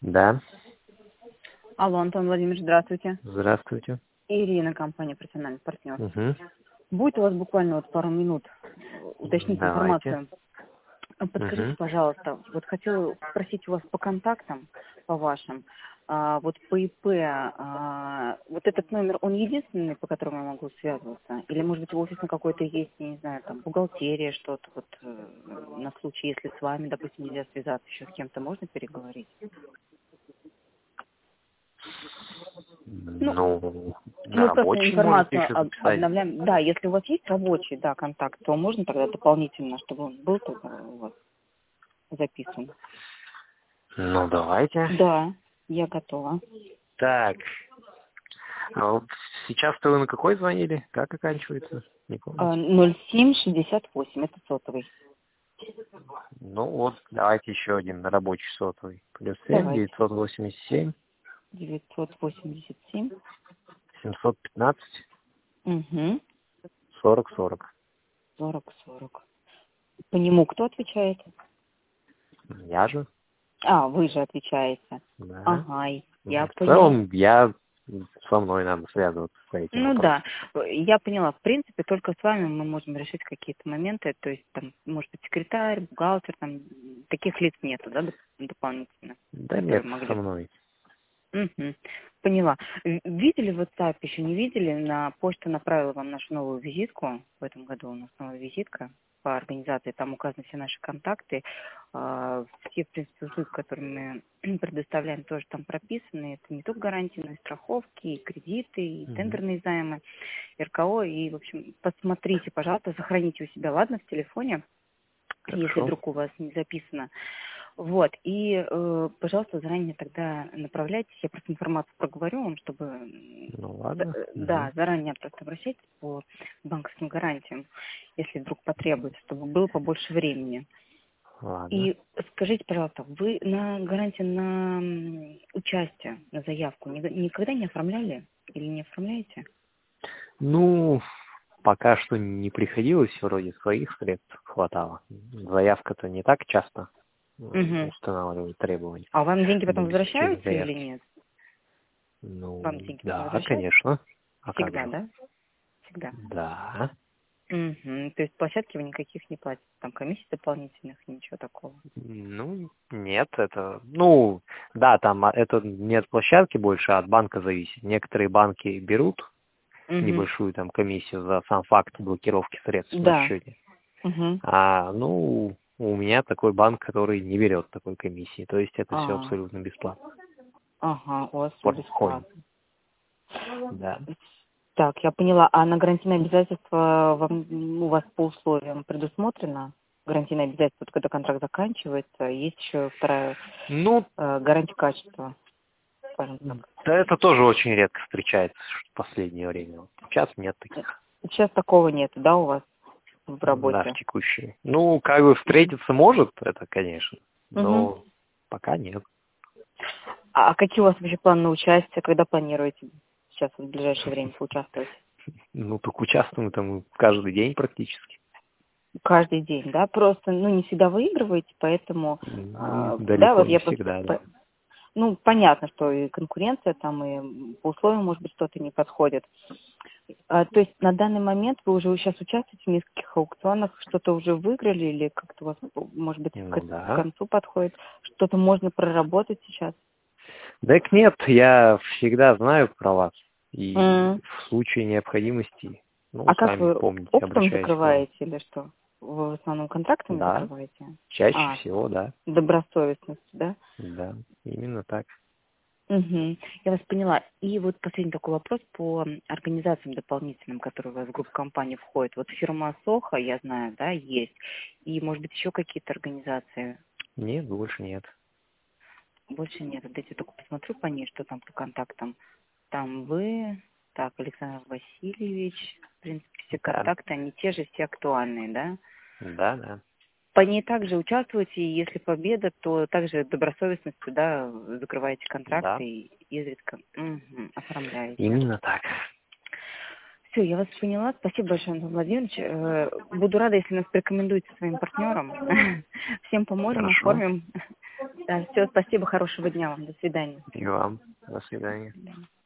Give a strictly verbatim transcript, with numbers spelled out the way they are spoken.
Да, Алло, Антон Владимирович, здравствуйте. здравствуйте. Ирина, компания «Профессиональный партнер». Угу. Будет у вас буквально вот пару минут уточнить Давайте. информацию. Подскажите, Угу. пожалуйста, вот хотела спросить у вас по контактам, по вашим, а, вот по ИП, а, вот этот номер, он единственный, по которому я могу связываться? Или, может быть, в офисе какой-то есть, я не знаю, там, бухгалтерия, что-то, вот, э, на случай, если с вами, допустим, нельзя связаться, еще с кем-то можно переговорить? Ну, Ну, на Мы просто рабочий можете информацию еще об- записать. обновляем. Да, если у вас есть рабочий, да, контакт, то можно тогда дополнительно, чтобы он был тогда у вас записан. Ну, давайте. Да, я готова. Так, а вот сейчас-то вы на какой звонили? Как оканчивается? Не А, помните? ноль семь шестьдесят восемь, это сотовый. Ну вот, давайте еще один рабочий сотовый. Плюс семь, Давайте. девятьсот восемьдесят семь, девятьсот восемьдесят семь. семьсот пятнадцать, Угу. сорок сорок. сорок сорок. По нему кто отвечает? Я же, А, вы же отвечаете. да. Ага, я В поняла. целом, я со мной надо связываться с этим Ну вопросом. да, я поняла. В принципе, только с вами мы можем решить какие-то моменты. То есть, там, может быть, секретарь, бухгалтер, там, таких лиц нету, да, доп- дополнительно, Да нет, которые со могли бы. мной. Мгм. Поняла. В- Видели в WhatsApp, еще не видели? На почту направила вам нашу новую визитку. В этом году у нас новая визитка по организации. Там указаны все наши контакты. А, Все, в принципе, услуги, которые мы предоставляем, тоже там прописаны. Это не только гарантии, но и страховки, и кредиты, и Мгм. тендерные займы, эр ка о. И, в общем, посмотрите, пожалуйста, сохраните у себя, ладно, в телефоне, если Хорошо. вдруг у вас не записано. Вот, и, э, пожалуйста, заранее тогда направляйтесь, я просто информацию проговорю вам, чтобы, м, Ну д- ладно. э, Угу. да, заранее просто обращайтесь по банковским гарантиям, если вдруг потребуется, чтобы было побольше времени. Ладно. И скажите, пожалуйста, вы на гарантии на м, участие, на заявку ни- никогда не оформляли или не оформляете? Ну, пока что не приходилось, вроде своих средств хватало. Заявка-то не так часто м, Угу. устанавливает требования А вам деньги для потом обеспечения возвращаются или заявки. нет? Вам Ну, деньги потом да, возвращаются? конечно. А как Всегда, же? да? Всегда. Да. Мгм. То есть площадки вы никаких не платите, там комиссий дополнительных, ничего такого. Ну, нет, это... Ну, да, там а, это не от площадки больше, а от банка зависит. Некоторые банки берут Угу. небольшую там комиссию за сам факт блокировки средств на Да. счете. Угу. А, ну, у меня такой банк, который не берет такой комиссии. То есть это все А, абсолютно бесплатно. ага, у вас все Спорткоин. бесплатно. Да. Так, я поняла. А на гарантийное обязательство вам, м, у вас по условиям предусмотрено? Гарантийное обязательство, вот когда контракт заканчивается, есть еще вторая Ну, э, гарантия качества, скажем так. да, это тоже очень редко встречается в последнее время. Вот сейчас нет таких. Сейчас такого нет, да, у вас в Да, в работе? текущей. Ну, как бы встретиться может, это, конечно. Угу. Но пока нет. А какие у вас вообще планы на участие? Когда планируете сейчас вот в ближайшее время поучаствовать? Ну, так участвуем там каждый день практически. Каждый день, да? Просто, ну, не всегда выигрываете, поэтому, Ну, э, да, далеко вот не я просто, всегда, да. по- ну, понятно, что и конкуренция там, и по условиям, может быть, что-то не подходит. А, то есть на данный момент вы уже сейчас участвуете в нескольких аукционах, что-то уже выиграли или как-то у вас, может быть, к Ну к да. концу подходит, что-то можно проработать сейчас? Так нет, я всегда знаю про вас. И М. в случае необходимости, ну, А как сами вы, вспомните, оптом обращаюсь к вам. закрываете или что? Вы в основном контрактами Да, закрываете? чаще А, всего, да. добросовестность, да? Да, именно так. Угу. Я вас поняла. И вот последний такой вопрос по организациям дополнительным, которые у вас в группу компании входят. Вот фирма Соха, я знаю, да, есть. И, может быть, еще какие-то организации? Нет, больше нет. Больше нет. Дайте только посмотрю по ней, что там по контактам. Там вы, так, Александр Васильевич. В принципе, все Да, контакты, они те же, все актуальные, да? да, да. По ней также участвуете, и если победа, то также добросовестностью, да, закрываете контракты Да, и изредка мгм, оформляете. именно так. Все, я вас поняла. Спасибо большое, Антон Владимирович. Э, Буду рада, если нас порекомендуете своим партнерам. Всем поможем, Хорошо. оформим. Да, все, спасибо, хорошего дня вам. До свидания. И вам. До До свидания. свидания.